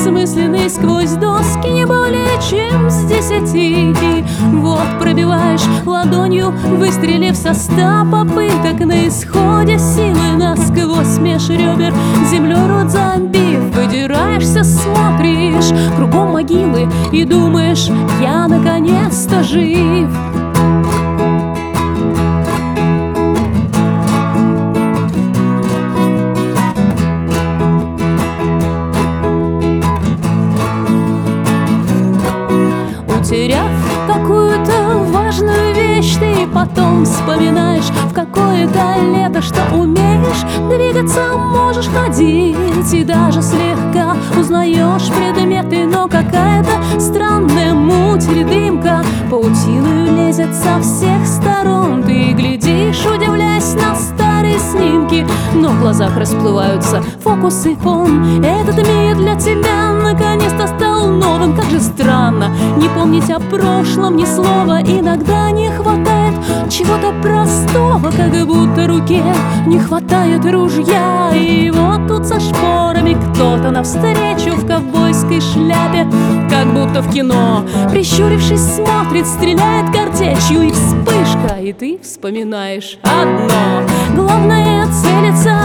бессмысленный сквозь доски не более чем с 10. И вот пробиваешь ладонью, выстрелив со 100 попыток, на исходе силы насквозь меж ребер землю рот забив, выдираешься, смотришь кругом могилы и думаешь: я наконец-то жив. Утеряв какую-то важную вещь, ты потом вспоминаешь в какое-то лето, что умеешь двигаться, можешь ходить и даже слегка узнаешь предметы, но какая-то странная муть или дымка паутиною лезет со всех сторон. Ты глядишь, удивляясь на старые снимки, но в глазах расплываются фокус и фон. Этот мир для тебя наконец-то стал новым. Как же странно не помнить о прошлом ни слова. Иногда не хватает чего-то простого, как будто руке не хватает ружья. И вот тут со шпорами кто-то навстречу в ковбойской шляпе, как будто в кино, прищурившись, смотрит, стреляет картечью, и вспышка, и ты вспоминаешь одно: главное — целиться